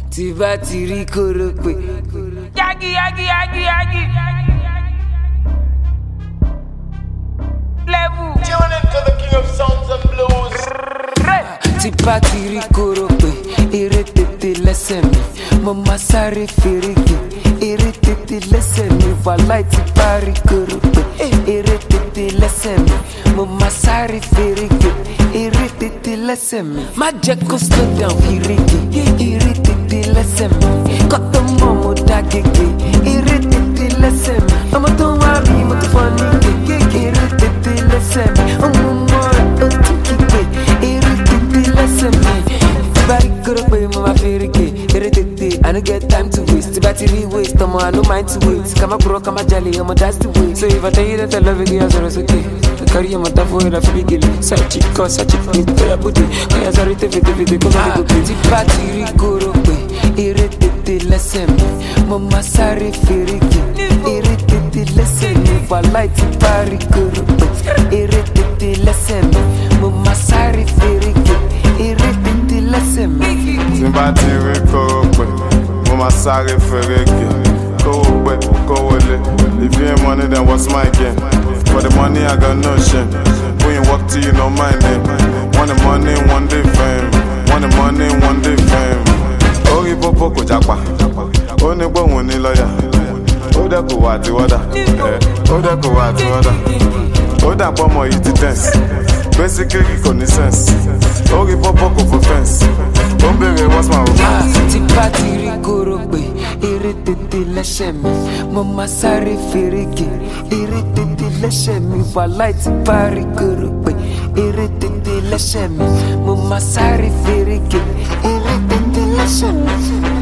tí bá ti rí kóró pé. Yagi. Level. Tune into the king of sounds and blues. Tí bá ti rí kóró pé, eré tètè lẹ́sẹ̀ mi, mo máa sáré fèrègè. Eré tètè lẹ́sẹ̀ mi, wàláì tí bá rí kóró pé, eré tètè lẹ́sẹ̀ mi, mo máa sáré fèrègè. Eré tètè lẹ́sẹ̀ mi, má jẹ́ kó slow down fèrègè. Eré tètè lẹ́sẹ̀ mi, kọ́tọ́ mọ́ mo dá gègé. Eré tètè lẹ́sẹ̀ mi, ọmọ tó wá rí mo tó fọ́ ní gègé. Eré tètè lẹ́sẹ̀ mi, ọmọ mọ́ rẹ̀ ó tún kígbe. Eré tètè lẹ́sẹ̀ mi, tí bá rí kóró pé mo máa fèrègè. Eré tètè, I no get time to waste. Tí bá ti rí waste, ọmọ I no mind to wait. Ká má kúrò ká má jalè, ọmọ that's the way. So if I tell you that I love you, girl, sọ̀rọ̀ sókè. Carry your mother for a free gilly. Side chick, cause I chick me to your booty. Kaya sorry to fit, come on, go play. Tí bá ti rí kóró pé, eré tètè lẹ́sẹ̀ mi, mo máa sáré fèrègè. Eré tètè lẹ́sẹ̀ mi, wàláì tí bá rí kóró pé, eré tètè lẹ́sẹ̀ mi, mo máa sáré fèrègè. Eré tètè lẹ́sẹ̀ mi. Tí bá ti rí kóró pé, mo máa sáré fèrègè. Kówó pé, kówó lé. If you ain't money, then what's my game? For the money, I got no shame. When you walk till you know my name. Want the money, one day fame. Want the money, one day fame. Orí pópó kò jápa. Ó ní pé òun ní lọ́yà. Ó dẹ̀ kò wá àti wọ́dà. Ó dẹ̀ kò wá àti wọ́dà. Ó dà pọ̀ mọ́ yìí ti tense. Basically kò ní sense. Orí pópó kò fún fence. Ó ń bèrè what's my romance. Tí bá ti rí kóró pé, eré tètè lẹ́sẹ̀ mi, mo máa sáré fèrègè. Eré tètè lẹ́sẹ̀ mi, wàláì tí bá rí kóró pé, eré tètè lẹ́sẹ̀ mi, mo máa sáré fèrègè. Eré tètè lẹ́sẹ̀ mi.